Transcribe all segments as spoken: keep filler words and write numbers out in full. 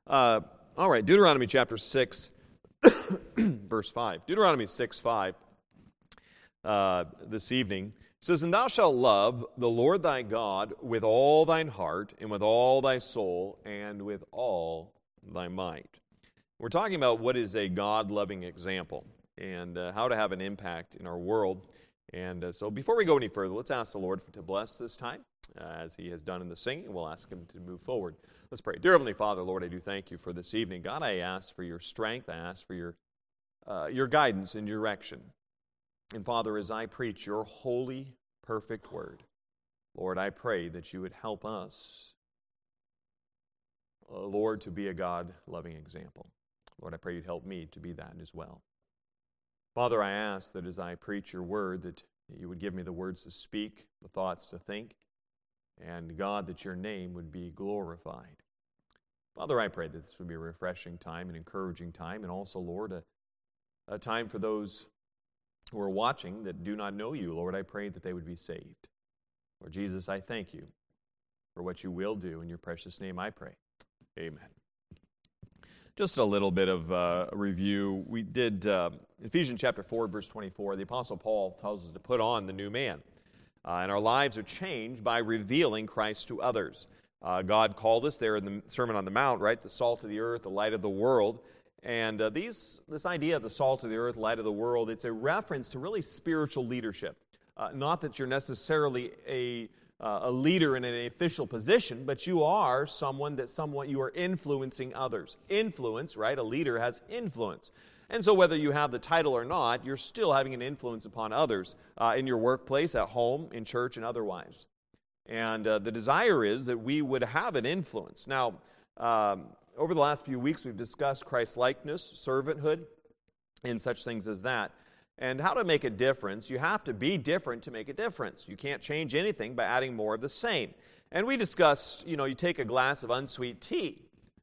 Uh, all right, Deuteronomy chapter six, verse five. Deuteronomy six, five, uh, this evening says, "And thou shalt love the Lord thy God with all thine heart, and with all thy soul, and with all thy might." We're talking about what is a God-loving example, and uh, how to have an impact in our world. And uh, so before we go any further, let's ask the Lord to bless this time, uh, as He has done in the singing. We'll ask Him to move forward. Let's pray. Dear Heavenly Father, Lord, I do thank You for this evening. God, I ask for Your strength. I ask for Your, uh, your guidance and direction. And Father, as I preach Your holy, perfect word, Lord, I pray that You would help us, uh, Lord, to be a God-loving example. Lord, I pray You'd help me to be that as well. Father, I ask that as I preach Your word, that You would give me the words to speak, the thoughts to think, and God, that Your name would be glorified. Father, I pray that this would be a refreshing time, an encouraging time, and also, Lord, a, a time for those who are watching that do not know You. Lord, I pray that they would be saved. Lord Jesus, I thank You for what You will do. In Your precious name I pray. Amen. Just a little bit of uh, a review. We did uh, Ephesians chapter four, verse twenty-four. The Apostle Paul tells us to put on the new man. Uh, and our lives are changed by revealing Christ to others. Uh, God called us there in the Sermon on the Mount, right? The salt of the earth, the light of the world. And uh, these, this idea of the salt of the earth, light of the world, it's a reference to really spiritual leadership. Uh, not that you're necessarily a Uh, a leader in an official position, but you are someone that somewhat you are influencing others. Influence, right? A leader has influence. And so whether you have the title or not, you're still having an influence upon others uh, in your workplace, at home, in church, and otherwise. And uh, the desire is that we would have an influence. Now, um, over the last few weeks, we've discussed Christ-likeness, servanthood, and such things as that. And how to make a difference. You have to be different to make a difference. You can't change anything by adding more of the same. And we discussed, you know, you take a glass of unsweet tea,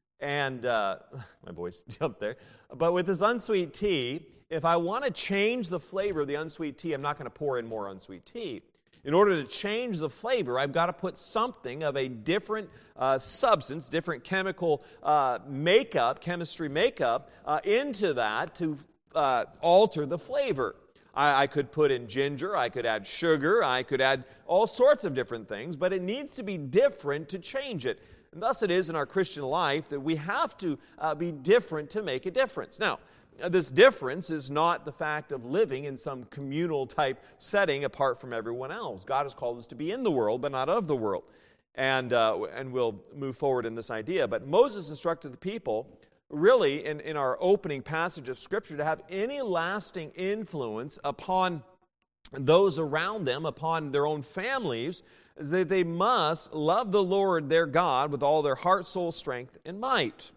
and uh, my voice jumped there. But with this unsweet tea, if I want to change the flavor of the unsweet tea, I'm not going to pour in more unsweet tea. In order to change the flavor, I've got to put something of a different uh, substance, different chemical uh, makeup, chemistry makeup, uh, into that to Uh, alter the flavor. I, I could put in ginger, I could add sugar, I could add all sorts of different things, but it needs to be different to change it. And thus it is in our Christian life that we have to uh, be different to make a difference. Now, uh, this difference is not the fact of living in some communal type setting apart from everyone else. God has called us to be in the world, but not of the world. And, uh, and we'll move forward in this idea. But Moses instructed the people, really, in, in our opening passage of Scripture, to have any lasting influence upon those around them, upon their own families, is that they must love the Lord their God with all their heart, soul, strength, and might.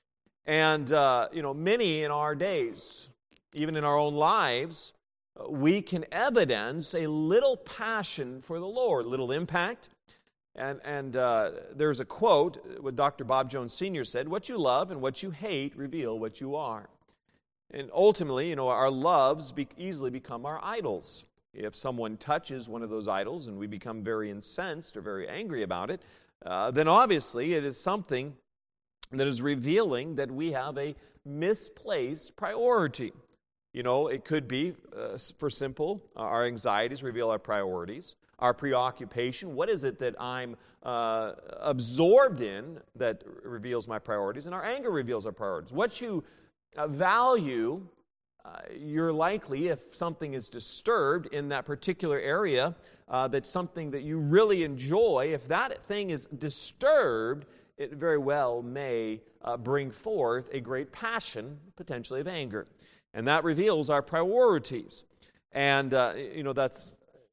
And, uh, you know, many in our days, even in our own lives, we can evidence a little passion for the Lord, little impact. And, and uh, there's a quote, what Doctor Bob Jones Senior said, "What you love and what you hate reveal what you are." And ultimately, you know, our loves be- easily become our idols. If someone touches one of those idols and we become very incensed or very angry about it, uh, then obviously it is something that is revealing that we have a misplaced priority. You know, it could be, uh, for simple, our anxieties reveal our priorities. Our preoccupation, what is it that I'm uh, absorbed in that reveals my priorities? And our anger reveals our priorities. What you uh, value, uh, you're likely, if something is disturbed in that particular area, uh, that's something that you really enjoy, if that thing is disturbed, it very well may uh, bring forth a great passion, potentially of anger. And that reveals our priorities. And, uh, you know, that's...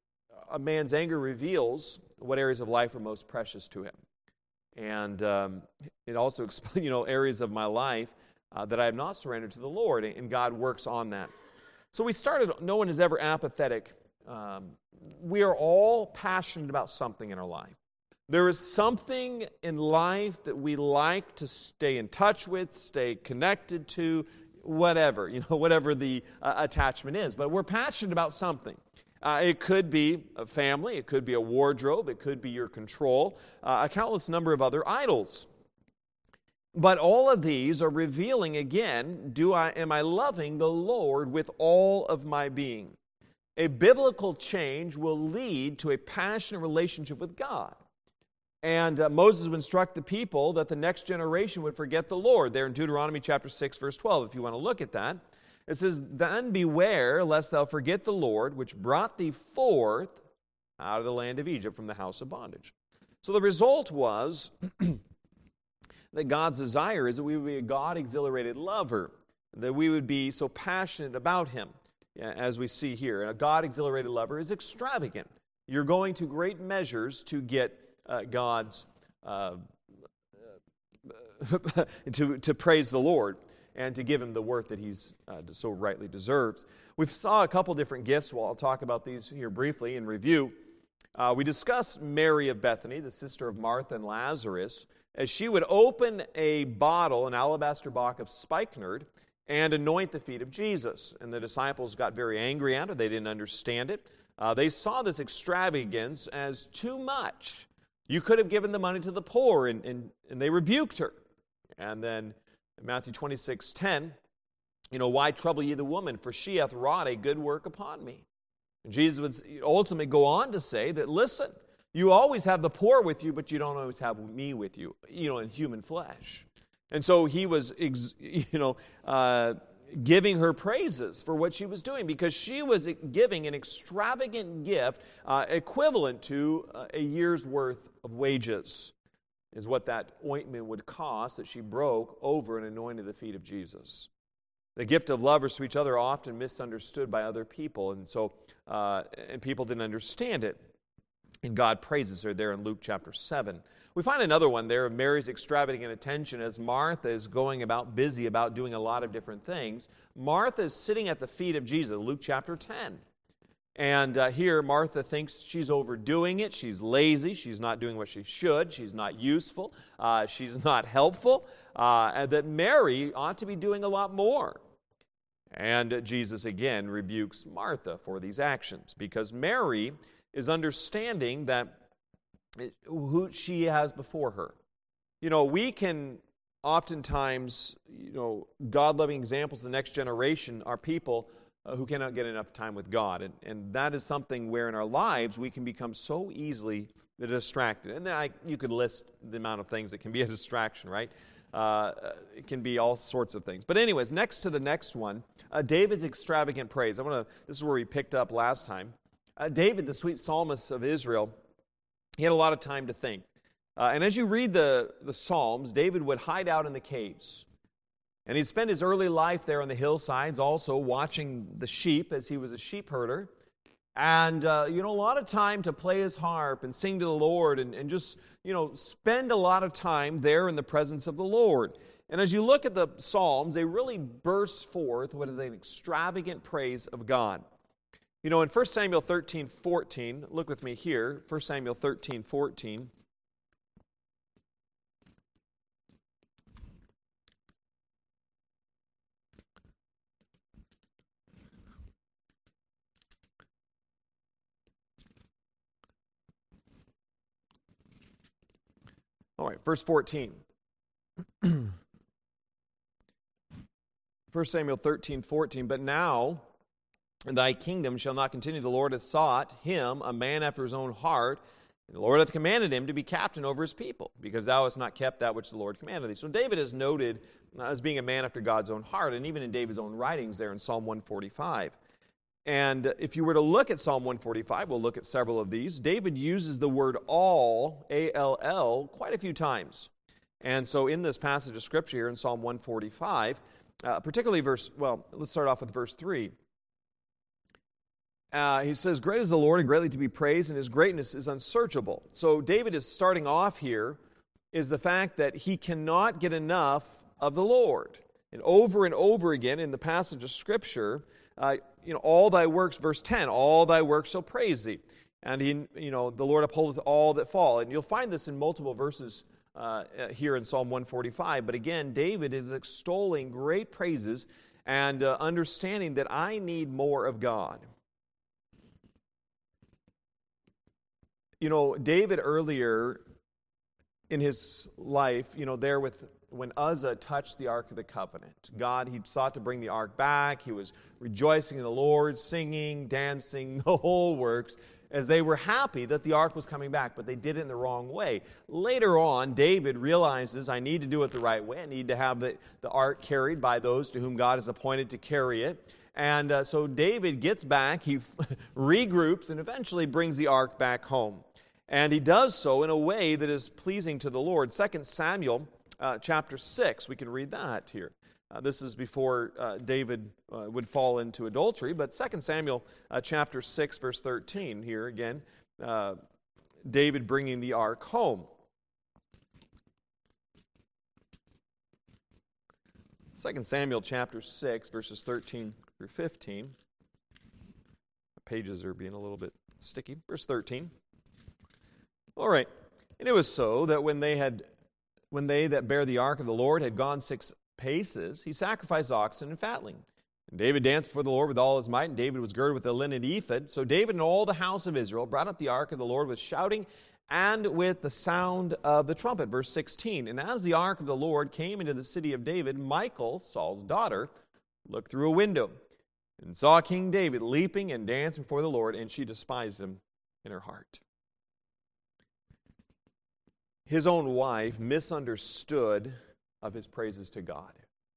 A man's anger reveals what areas of life are most precious to him. And um, it also explains, you know, areas of my life uh, that I have not surrendered to the Lord, and God works on that. So we started, no one is ever apathetic. Um, we are all passionate about something in our life. There is something in life that we like to stay in touch with, stay connected to, whatever, you know, whatever the uh, attachment is. But we're passionate about something. Uh, it could be a family, it could be a wardrobe, it could be your control, uh, a countless number of other idols. But all of these are revealing again, do I am I loving the Lord with all of my being? A biblical change will lead to a passionate relationship with God. And uh, Moses would instruct the people that the next generation would forget the Lord. There in Deuteronomy chapter six, verse twelve, if you want to look at that. It says, "Then beware lest thou forget the Lord, which brought thee forth out of the land of Egypt from the house of bondage." So the result was that God's desire is that we would be a God-exhilarated lover, that we would be so passionate about Him, as we see here. And a God-exhilarated lover is extravagant. You're going to great measures to get uh, God's, uh, to, to praise the Lord and to give Him the worth that He's uh, so rightly deserves. We saw a couple different gifts. Well, I'll talk about these here briefly in review. Uh, we discussed Mary of Bethany, the sister of Martha and Lazarus, as she would open a bottle, an alabaster box of spikenard, and anoint the feet of Jesus. And the disciples got very angry at her. They didn't understand it. Uh, they saw this extravagance as too much. You could have given the money to the poor, and, and, and they rebuked her. And then in Matthew twenty-six ten, you know, "Why trouble ye the woman? For she hath wrought a good work upon me." And Jesus would ultimately go on to say that, listen, you always have the poor with you, but you don't always have me with you, you know, in human flesh. And so he was, you know, uh, giving her praises for what she was doing, because she was giving an extravagant gift uh, equivalent to uh, a year's worth of wages, is what that ointment would cost that she broke over and anointed the feet of Jesus. The gift of lovers to each other are often misunderstood by other people, and so uh, and people didn't understand it. And God praises her there in Luke chapter seven. We find another one there of Mary's extravagant attention as Martha is going about busy about doing a lot of different things. Martha is sitting at the feet of Jesus, Luke chapter ten. And uh, here Martha thinks she's overdoing it. She's lazy. She's not doing what she should. She's not useful. Uh, she's not helpful. Uh, and that Mary ought to be doing a lot more. And uh, Jesus again rebukes Martha for these actions, because Mary is understanding that who she has before her. You know, we can oftentimes, you know, God-loving examples of the next generation are people uh, who cannot get enough time with God. And, and that is something where in our lives we can become so easily distracted. And then I, you could list the amount of things that can be a distraction, right? Uh, it can be all sorts of things. But anyways, next to the next one, uh, David's extravagant praise. I want to. This is where we picked up last time. Uh, David, the sweet psalmist of Israel, he had a lot of time to think. Uh, and as you read the, the Psalms, David would hide out in the caves. And he'd spend his early life there on the hillsides, also watching the sheep as he was a sheep herder. And, uh, you know, a lot of time to play his harp and sing to the Lord and, and just, you know, spend a lot of time there in the presence of the Lord. And as you look at the Psalms, they really burst forth with an extravagant praise of God. You know, in First Samuel thirteen fourteen, look with me here, First Samuel thirteen fourteen. All right, verse fourteen. First Samuel thirteen fourteen, "But now thy kingdom shall not continue. The Lord hath sought him, a man after his own heart, and the Lord hath commanded him to be captain over his people, because thou hast not kept that which the Lord commanded thee." So David is noted as being a man after God's own heart, and even in David's own writings there in Psalm one forty-five. And if you were to look at Psalm one forty-five, we'll look at several of these, David uses the word all, A L L, quite a few times. And so in this passage of Scripture here in Psalm one forty-five, uh, particularly verse, well, let's start off with verse three. Uh, he says, "Great is the Lord and greatly to be praised, and His greatness is unsearchable." So David is starting off here is the fact that he cannot get enough of the Lord. And over and over again in the passage of Scripture, uh, you know, all thy works, verse ten, all thy works shall praise thee. And he, you know, the Lord upholdeth all that fall. And you'll find this in multiple verses uh, here in Psalm one forty-five. But again, David is extolling great praises and uh, understanding that I need more of God. You know, David earlier in his life, you know, there with when Uzzah touched the Ark of the Covenant. God, he sought to bring the Ark back. He was rejoicing in the Lord, singing, dancing, the whole works, as they were happy that the Ark was coming back, but they did it in the wrong way. Later on, David realizes, I need to do it the right way. I need to have the, the Ark carried by those to whom God has appointed to carry it. And uh, so David gets back, he regroups, and eventually brings the Ark back home. And he does so in a way that is pleasing to the Lord. Second Samuel uh, chapter six, we can read that here. Uh, this is before uh, David uh, would fall into adultery, but Second Samuel uh, chapter six, verse thirteen, here again, uh, David bringing the ark home. Second Samuel chapter six, verses thirteen through fifteen. The pages are being a little bit sticky. Verse thirteen. All right. And it was so that when they had, when they that bear the ark of the Lord had gone six paces, he sacrificed oxen and fatling. And David danced before the Lord with all his might, and David was girded with a linen ephod. So David and all the house of Israel brought up the ark of the Lord with shouting and with the sound of the trumpet. Verse sixteen. And as the ark of the Lord came into the city of David, Michal, Saul's daughter, looked through a window and saw King David leaping and dancing before the Lord, and she despised him in her heart. His own wife misunderstood of his praises to God.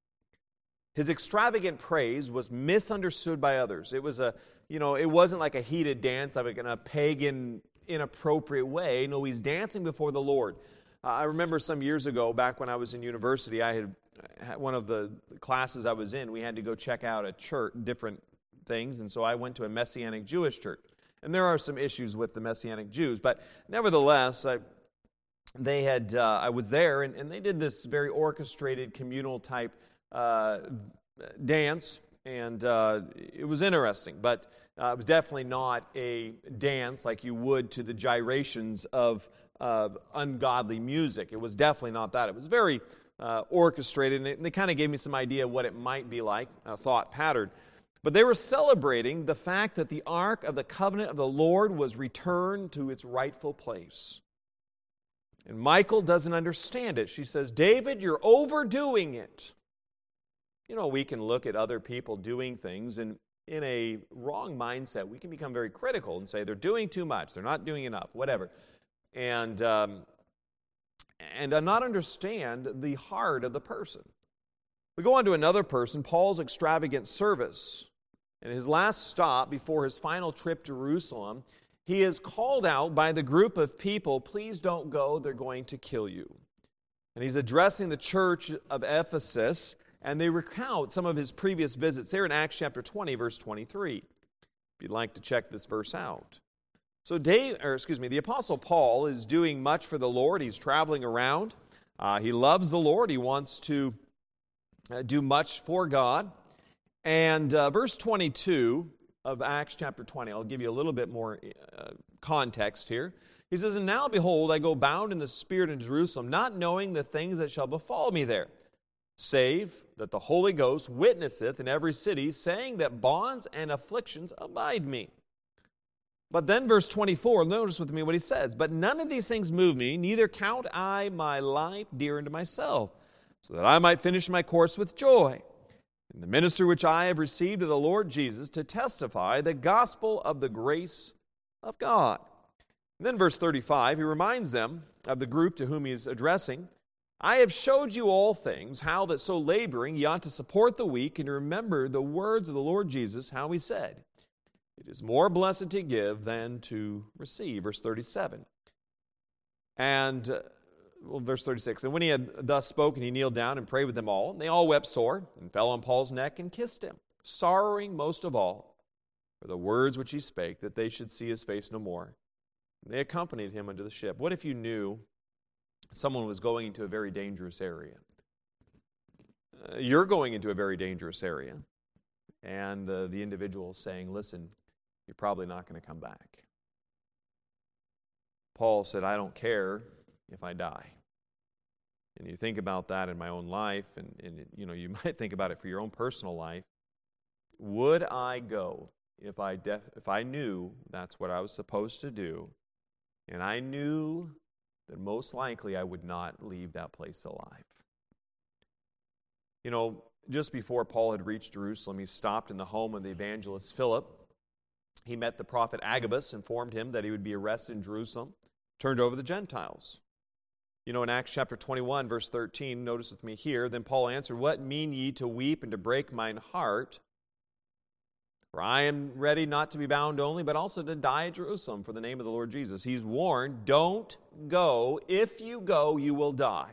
His extravagant praise was misunderstood by others. It was a, you know, it wasn't like a heated dance, like in a pagan, inappropriate way. No, he's dancing before the Lord. Uh, I remember some years ago, back when I was in university, I had, had one of the classes I was in, we had to go check out a church, different things, and so I went to a Messianic Jewish church. And there are some issues with the Messianic Jews, but nevertheless, I They had, uh, I was there, and, and they did this very orchestrated, communal type uh, dance, and uh, it was interesting, but uh, it was definitely not a dance like you would to the gyrations of uh, ungodly music. It was definitely not that. It was very uh, orchestrated, and, it, and they kind of gave me some idea of what it might be like, a thought pattern. But they were celebrating the fact that the Ark of the Covenant of the Lord was returned to its rightful place. And Michal doesn't understand it. She says, David, you're overdoing it. You know, we can look at other people doing things, and in a wrong mindset, we can become very critical and say they're doing too much, they're not doing enough, whatever. And, um, and not understand the heart of the person. We go on to another person, Paul's extravagant service. And his last stop before his final trip to Jerusalem, he is called out by the group of people, please don't go, they're going to kill you. And he's addressing the church of Ephesus, and they recount some of his previous visits there in Acts chapter twenty, verse twenty-three. If you'd like to check this verse out. So, Dave, or excuse me, the Apostle Paul is doing much for the Lord. He's traveling around. Uh, he loves the Lord. He wants to uh, do much for God. And uh, verse twenty-two of Acts chapter twenty. I'll give you a little bit more uh, context here. He says, and now, behold, I go bound in the Spirit in Jerusalem, not knowing the things that shall befall me there, save that the Holy Ghost witnesseth in every city, saying that bonds and afflictions abide me. But then verse twenty-four, notice with me what he says, but none of these things move me, neither count I my life dear unto myself, so that I might finish my course with joy, and the ministry which I have received of the Lord Jesus to testify the gospel of the grace of God. And then verse thirty-five, he reminds them of the group to whom he is addressing, I have showed you all things, how that so laboring ye ought to support the weak, and to remember the words of the Lord Jesus, how he said, it is more blessed to give than to receive. Verse thirty-seven. And uh, Well, verse thirty-six, and when he had thus spoken, he kneeled down and prayed with them all. And they all wept sore, and fell on Paul's neck and kissed him, sorrowing most of all for the words which he spake, that they should see his face no more. And they accompanied him unto the ship. What if you knew someone was going into a very dangerous area? Uh, you're going into a very dangerous area, and uh, the individual is saying, listen, you're probably not going to come back. Paul said, I don't care if I die. And you think about that in my own life, and, and you know, you might think about it for your own personal life. Would I go if I def- if I knew that's what I was supposed to do, and I knew that most likely I would not leave that place alive? You know, just before Paul had reached Jerusalem, he stopped in the home of the evangelist Philip. He met the prophet Agabus, informed him that he would be arrested in Jerusalem, turned over to the Gentiles. You know, in Acts chapter twenty-one, verse thirteen, notice with me here, then Paul answered, what mean ye to weep and to break mine heart? For I am ready not to be bound only, but also to die at Jerusalem for the name of the Lord Jesus. He's warned, don't go. If you go, you will die.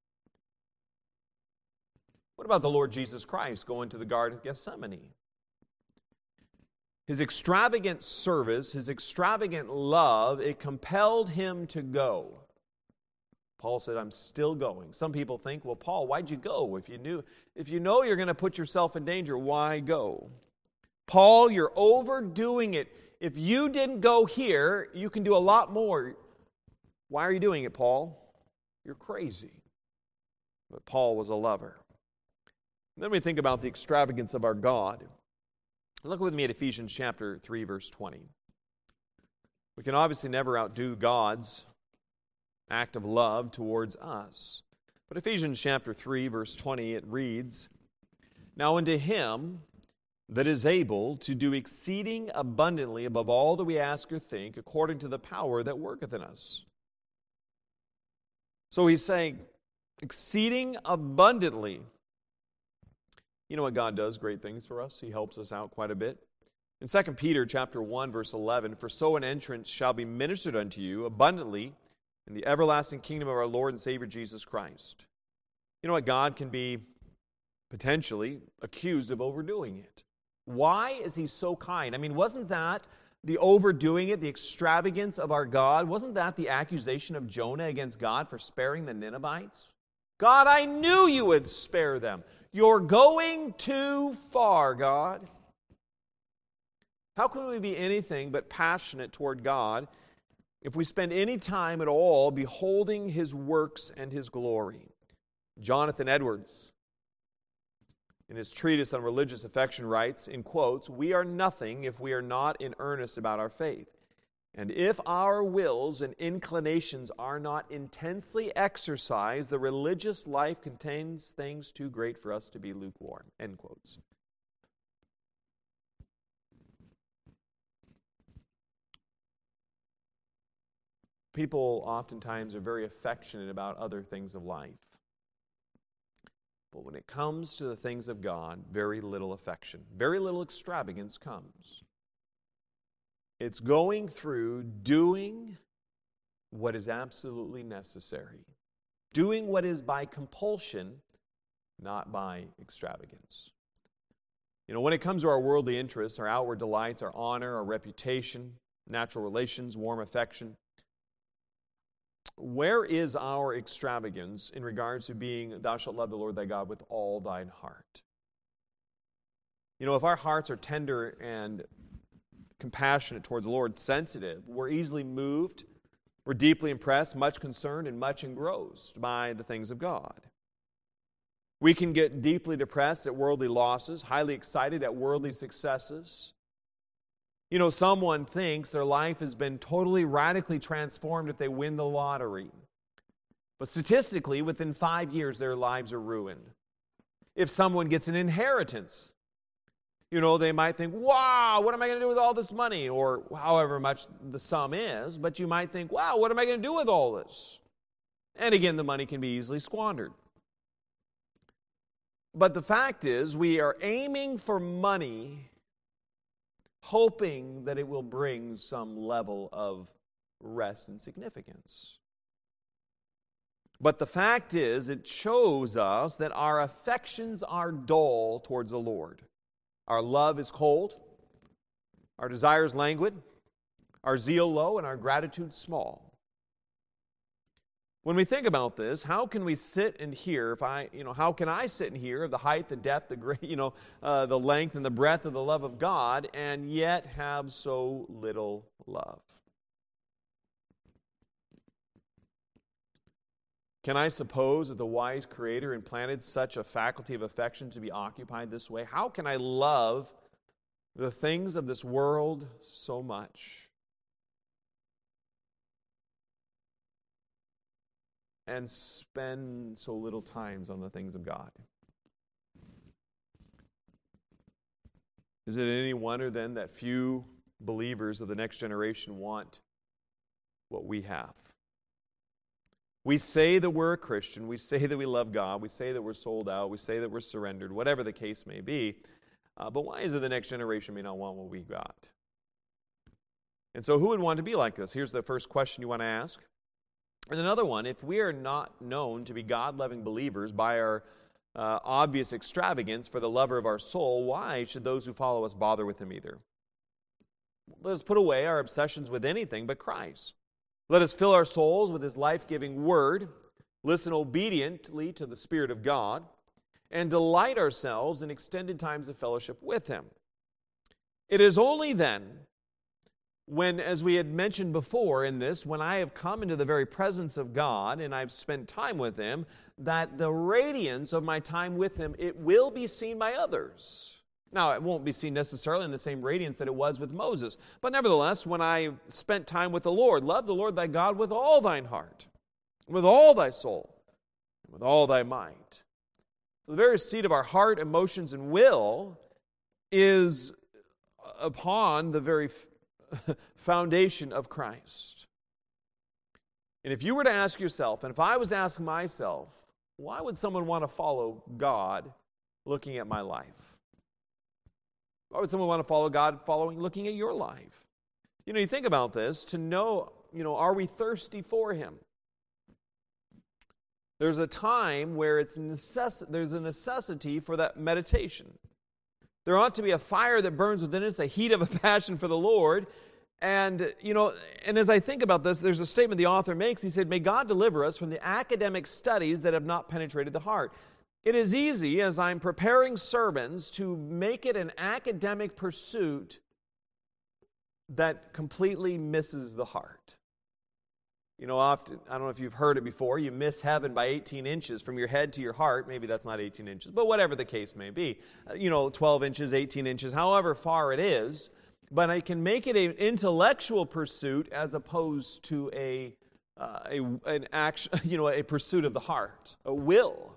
What about the Lord Jesus Christ going to the Garden of Gethsemane? His extravagant service, his extravagant love, it compelled him to go. Paul said, I'm still going. Some people think, well, Paul, why'd you go? If you knew, if you know you're going to put yourself in danger, why go? Paul, you're overdoing it. If you didn't go here, you can do a lot more. Why are you doing it, Paul? You're crazy. But Paul was a lover. And then we think about the extravagance of our God. Look with me at Ephesians chapter three, verse twenty. We can obviously never outdo God's act of love towards us. But Ephesians chapter three, verse twenty, it reads, now unto him that is able to do exceeding abundantly above all that we ask or think, according to the power that worketh in us. So he's saying, exceeding abundantly. You know what God does? Great things for us. He helps us out quite a bit. In Second Peter chapter one, verse eleven, for so an entrance shall be ministered unto you abundantly in the everlasting kingdom of our Lord and Savior Jesus Christ. You know what? God can be potentially accused of overdoing it. Why is he so kind? I mean, wasn't that the overdoing it, the extravagance of our God? Wasn't that the accusation of Jonah against God for sparing the Ninevites? God, I knew you would spare them. You're going too far, God. How can we be anything but passionate toward God if we spend any time at all beholding his works and his glory? Jonathan Edwards, in his treatise on religious affection, writes, in quotes, we are nothing if we are not in earnest about our faith. And if our wills and inclinations are not intensely exercised, the religious life contains things too great for us to be lukewarm. End quotes. People oftentimes are very affectionate about other things of life. But when it comes to the things of God, very little affection, very little extravagance comes. It's going through doing what is absolutely necessary. Doing what is by compulsion, not by extravagance. You know, when it comes to our worldly interests, our outward delights, our honor, our reputation, natural relations, warm affection, where is our extravagance in regards to being, thou shalt love the Lord thy God with all thine heart? You know, if our hearts are tender and compassionate towards the Lord, sensitive, we're easily moved, we're deeply impressed, much concerned, and much engrossed by the things of God. We can get deeply depressed at worldly losses, highly excited at worldly successes. You know, someone thinks their life has been totally, radically transformed if they win the lottery. But statistically, within five years, their lives are ruined. If someone gets an inheritance, you know, they might think, wow, what am I going to do with all this money? Or however much the sum is. But you might think, wow, what am I going to do with all this? And again, the money can be easily squandered. But the fact is, we are aiming for money, hoping that it will bring some level of rest and significance. But the fact is, it shows us that our affections are dull towards the Lord. Our love is cold, our desires languid, our zeal low, and our gratitude small. When we think about this, how can we sit and hear, if I, you know, how can I sit and hear of the height, the depth, the great, you know, uh, the length and the breadth of the love of God, and yet have so little love? Can I suppose that the wise Creator implanted such a faculty of affection to be occupied this way? How can I love the things of this world so much and spend so little times on the things of God? Is it any wonder then that few believers of the next generation want what we have? We say that we're a Christian, we say that we love God, we say that we're sold out, we say that we're surrendered, whatever the case may be, uh, but why is it the next generation may not want what we got? And so who would want to be like this? Here's the first question you want to ask. And another one, if we are not known to be God-loving believers by our uh, obvious extravagance for the lover of our soul, why should those who follow us bother with him either? Let us put away our obsessions with anything but Christ. Let us fill our souls with his life-giving word, listen obediently to the Spirit of God, and delight ourselves in extended times of fellowship with him. It is only then, when, as we had mentioned before in this, when I have come into the very presence of God and I've spent time with him, that the radiance of my time with him, it will be seen by others. Now, it won't be seen necessarily in the same radiance that it was with Moses. But nevertheless, when I spent time with the Lord, love the Lord thy God with all thine heart, with all thy soul, and with all thy might. So the very seat of our heart, emotions, and will is upon the very foundation of Christ. And if you were to ask yourself, and if I was to ask myself, why would someone want to follow God looking at my life? Why would someone want to follow God following, looking at your life? You know, you think about this, to know, you know, are we thirsty for him? There's a time where it's necess- there's a necessity for that meditation. There ought to be a fire that burns within us, a heat of a passion for the Lord. And, you know, and as I think about this, there's a statement the author makes. He said, may God deliver us from the academic studies that have not penetrated the heart. It is easy, as I'm preparing sermons, to make it an academic pursuit that completely misses the heart. You know, often, I don't know if you've heard it before, you miss heaven by eighteen inches from your head to your heart. Maybe that's not eighteen inches, but whatever the case may be. You know, twelve inches, eighteen inches, however far it is. But I can make it an intellectual pursuit as opposed to a, uh, a an action, you know, a pursuit of the heart, a will.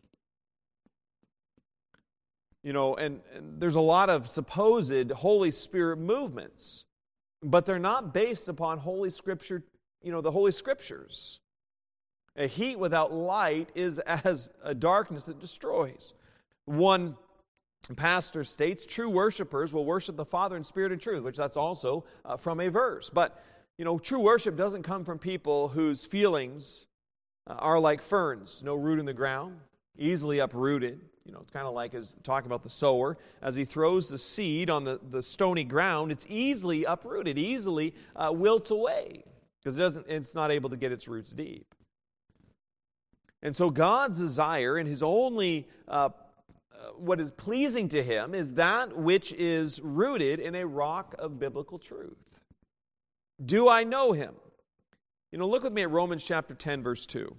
You know, and, and there's a lot of supposed Holy Spirit movements, but they're not based upon Holy Scripture, you know, the Holy Scriptures. A heat without light is as a darkness that destroys. One pastor states, true worshipers will worship the Father in spirit and truth, which that's also uh, from a verse. But, you know, true worship doesn't come from people whose feelings uh, are like ferns, no root in the ground, easily uprooted. You know, it's kind of like as talking about the sower. As he throws the seed on the, the stony ground, it's easily uprooted, easily uh, wilts away, because it doesn't, it's not able to get its roots deep. And so God's desire and his only, uh, what is pleasing to him is that which is rooted in a rock of biblical truth. Do I know him? You know, look with me at Romans chapter ten, verse two.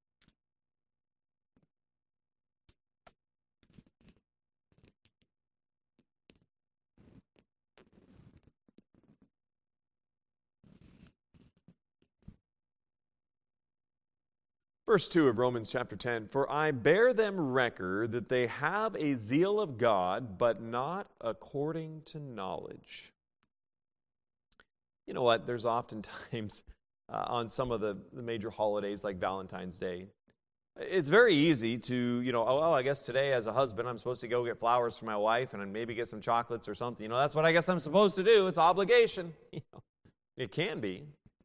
Verse two of Romans chapter ten, for I bear them record that they have a zeal of God, but not according to knowledge. You know what? There's oftentimes uh, on some of the, the major holidays like Valentine's Day, it's very easy to, you know, oh, well, I guess today as a husband I'm supposed to go get flowers for my wife and maybe get some chocolates or something. You know, that's what I guess I'm supposed to do. It's obligation. You know, it can be.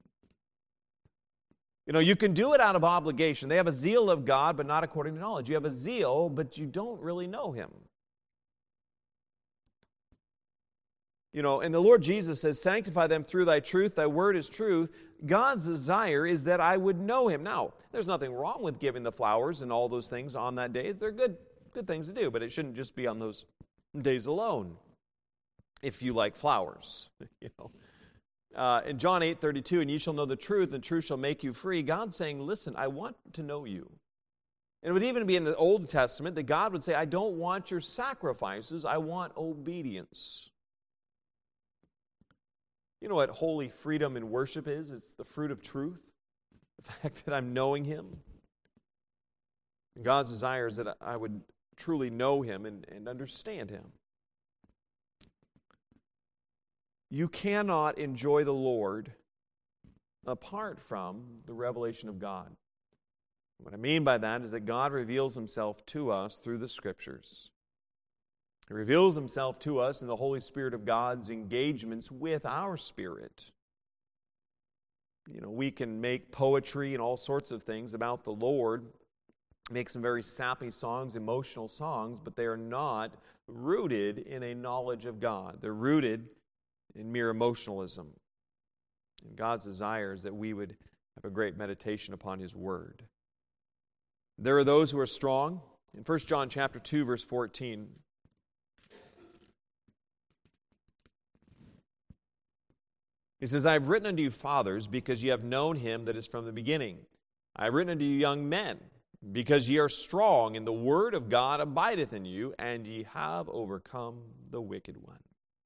You know, you can do it out of obligation. They have a zeal of God, but not according to knowledge. You have a zeal, but you don't really know him. You know, and the Lord Jesus says, sanctify them through thy truth. Thy word is truth. God's desire is that I would know him. Now, there's nothing wrong with giving the flowers and all those things on that day. They're good, good things to do, but it shouldn't just be on those days alone. If you like flowers, you know. Uh, in John eight thirty-two, and ye shall know the truth, and the truth shall make you free. God's saying, listen, I want to know you. And it would even be in the Old Testament that God would say, I don't want your sacrifices, I want obedience. You know what holy freedom in worship is? It's the fruit of truth. The fact that I'm knowing him. God's desire is that I would truly know him and, and understand him. you cannot enjoy the Lord apart from the revelation of God. What I mean by that is that God reveals Himself to us through the Scriptures. He reveals Himself to us in the Holy Spirit of God's engagements with our spirit. You know, we can make poetry and all sorts of things about the Lord, make some very sappy songs, emotional songs, but they are not rooted in a knowledge of God. They're rooted in mere emotionalism. And God's desire is that we would have a great meditation upon His Word. There are those who are strong. In First John chapter two, verse fourteen, he says, I have written unto you, fathers, because ye have known Him that is from the beginning. I have written unto you, young men, because ye are strong, and the word of God abideth in you, and ye have overcome the wicked one.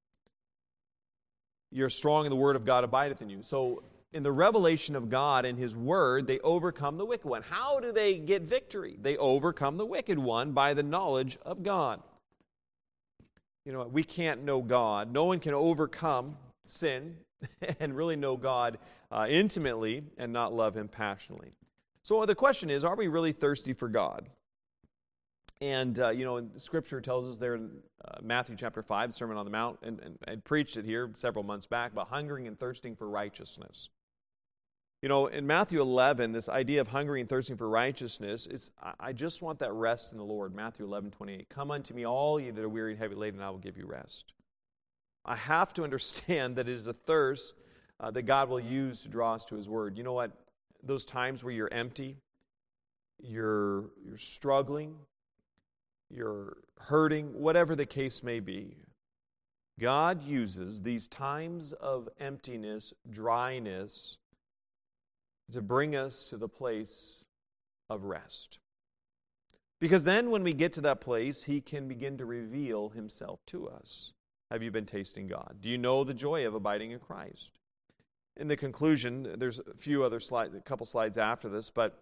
You're strong, and the word of God abideth in you. So, in the revelation of God and His Word, they overcome the wicked one. How do they get victory? They overcome the wicked one by the knowledge of God. You know, we can't know God. No one can overcome sin and really know God uh, intimately and not love Him passionately. So the question is, are we really thirsty for God? And, uh, you know, and Scripture tells us there in uh, Matthew chapter five, Sermon on the Mount, and, and I preached it here several months back, about hungering and thirsting for righteousness. You know, in Matthew eleven, this idea of hungering and thirsting for righteousness, it's, I just want that rest in the Lord. Matthew eleven twenty-eight, come unto me all ye that are weary and heavy laden, and I will give you rest. I have to understand that it is a thirst uh, that God will use to draw us to His Word. You know what? Those times where you're empty, you're, you're struggling, you're hurting, whatever the case may be, God uses these times of emptiness, dryness, to bring us to the place of rest. Because then when we get to that place, He can begin to reveal Himself to us. Have you been tasting God? Do you know the joy of abiding in Christ? In the conclusion, there's a few other slides, a couple slides after this, but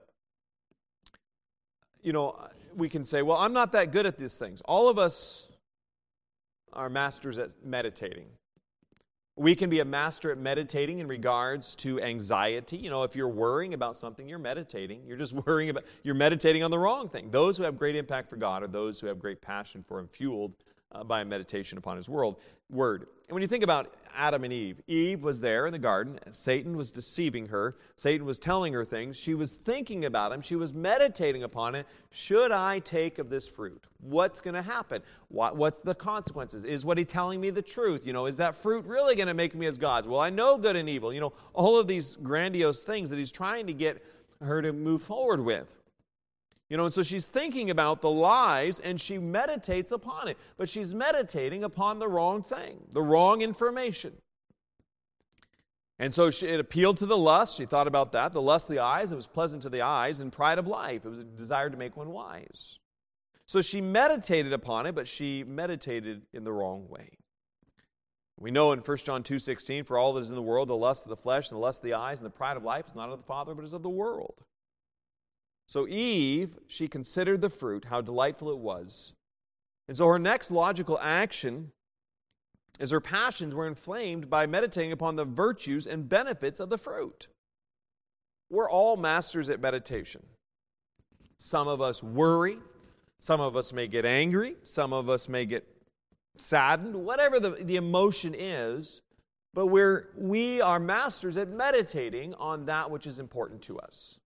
you know, we can say, well, I'm not that good at these things. All of us are masters at meditating. We can be a master at meditating in regards to anxiety. You know, if you're worrying about something, you're meditating. You're just worrying about, you're meditating on the wrong thing. Those who have great impact for God are those who have great passion for Him, fueled uh, by a meditation upon His world, word. And when you think about Adam and Eve, Eve was there in the garden. Satan was deceiving her. Satan was telling her things. She was thinking about him. She was meditating upon it. Should I take of this fruit? What's going to happen? What, what's the consequences? Is what he telling me the truth? You know, is that fruit really going to make me as God? Well, I know good and evil. You know, all of these grandiose things that he's trying to get her to move forward with. You know, and so she's thinking about the lies and she meditates upon it. But she's meditating upon the wrong thing, the wrong information. And so she, it appealed to the lust. She thought about that. The lust of the eyes, it was pleasant to the eyes, and pride of life. It was a desire to make one wise. So she meditated upon it, but she meditated in the wrong way. We know in First John two sixteen, for all that is in the world, the lust of the flesh and the lust of the eyes and the pride of life is not of the Father, but is of the world. So Eve, she considered the fruit, how delightful it was. And so her next logical action is her passions were inflamed by meditating upon the virtues and benefits of the fruit. We're all masters at meditation. Some of us worry. Some of us may get angry. Some of us may get saddened. Whatever the, the emotion is, but we're, we are masters at meditating on that which is important to us.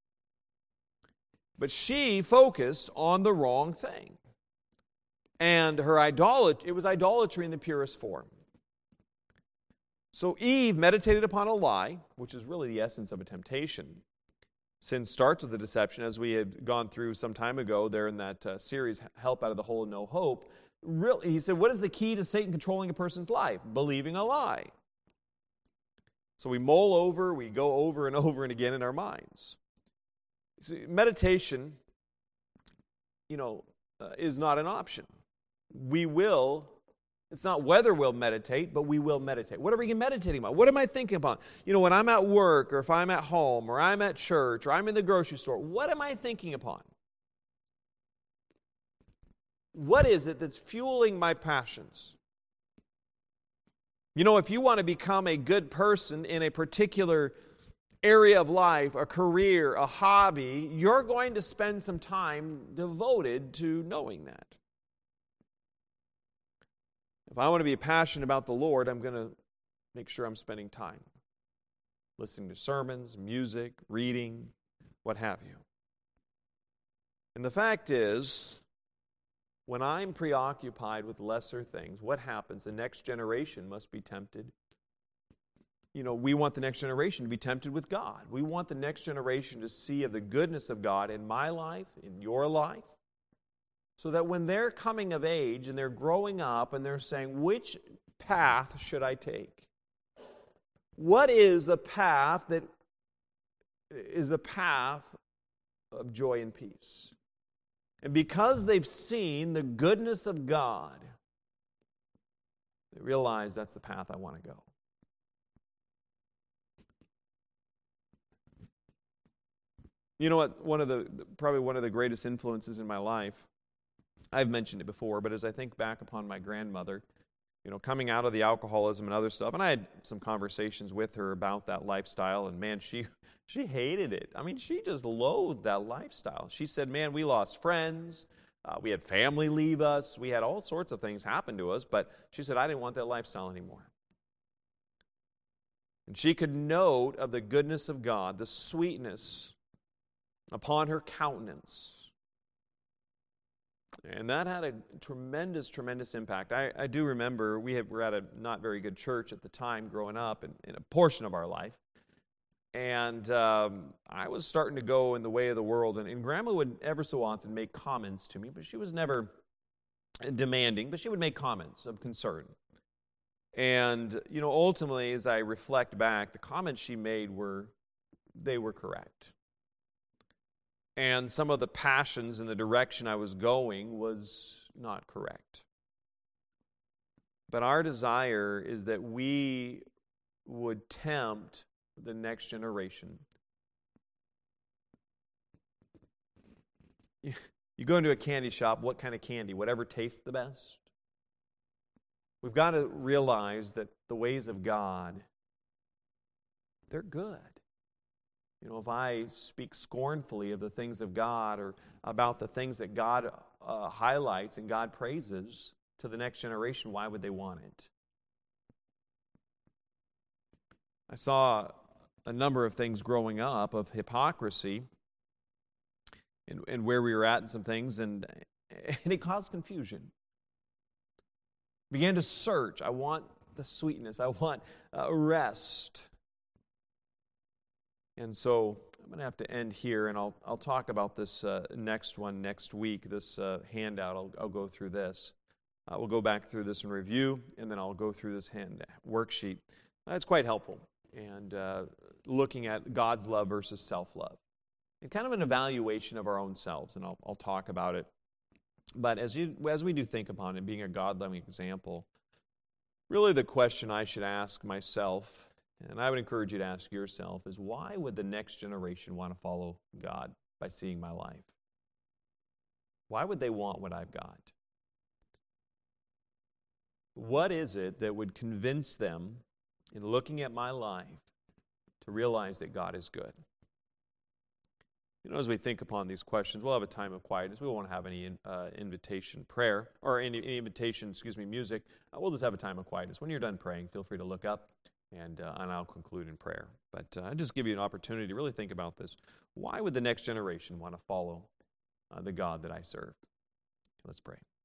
But she focused on the wrong thing. And her idolatry, it was idolatry in the purest form. So Eve meditated upon a lie, which is really the essence of a temptation. Sin starts with the deception, as we had gone through some time ago there in that uh, series, Help Out of the Hole and No Hope. Really, he said, what is the key to Satan controlling a person's life? Believing a lie. So we mull over, we go over and over and again in our minds. See, meditation, you know, uh, is not an option. We will, it's not whether we'll meditate, but we will meditate. What are we meditating about? What am I thinking about? You know, when I'm at work, or if I'm at home, or I'm at church, or I'm in the grocery store, what am I thinking upon? What is it that's fueling my passions? You know, if you want to become a good person in a particular area of life, a career, a hobby, you're going to spend some time devoted to knowing that. If I want to be passionate about the Lord, I'm going to make sure I'm spending time listening to sermons, music, reading, what have you. And the fact is, when I'm preoccupied with lesser things, what happens? The next generation must be tempted. You know, we want the next generation to be tempted with God. We want the next generation to see of the goodness of God in my life, in your life, so that when they're coming of age and they're growing up and they're saying, which path should I take? What is the path that is the path of joy and peace? And because they've seen the goodness of God, they realize that's the path I want to go. You know what? One of the, probably one of the greatest influences in my life, I've mentioned it before, but as I think back upon my grandmother, you know, coming out of the alcoholism and other stuff, and I had some conversations with her about that lifestyle, and man, she she hated it. I mean, she just loathed that lifestyle. She said, man, we lost friends, uh, we had family leave us, we had all sorts of things happen to us, but she said, I didn't want that lifestyle anymore. And she could note of the goodness of God, the sweetness upon her countenance. And that had a tremendous, tremendous impact. I, I do remember we had, were at a not very good church at the time growing up in, in a portion of our life. And um, I was starting to go in the way of the world. And, and Grandma would ever so often make comments to me, but she was never demanding, but she would make comments of concern. And, you know, ultimately, as I reflect back, the comments she made were, they were correct. And some of the passions in the direction I was going was not correct. But our desire is that we would tempt the next generation. You, you go into a candy shop, what kind of candy? Whatever tastes the best. We've got to realize that the ways of God, they're good. You know, if I speak scornfully of the things of God or about the things that God uh, highlights and God praises to the next generation, why would they want it? I saw a number of things growing up of hypocrisy and, and where we were at and some things, and, and it caused confusion. Began to search. I want the sweetness. I want uh, rest. And so I'm going to have to end here, and I'll I'll talk about this uh, next one next week, this uh, handout. I'll, I'll go through this. Uh, we'll go back through this in review, and then I'll go through this hand worksheet. Uh, it's quite helpful, and uh, looking at God's love versus self-love, and kind of an evaluation of our own selves, and I'll I'll talk about it. But as you as we do think upon it, being a God-loving example, really the question I should ask myself, and I would encourage you to ask yourself, is why would the next generation want to follow God by seeing my life? Why would they want what I've got? What is it that would convince them, in looking at my life, to realize that God is good? You know, as we think upon these questions, we'll have a time of quietness. We won't have any uh, invitation prayer, or any, any invitation, excuse me, music. Uh, we'll just have a time of quietness. When you're done praying, feel free to look up. And, uh, and I'll conclude in prayer. But uh, I'll just give you an opportunity to really think about this. Why would the next generation want to follow uh, the God that I serve? Let's pray.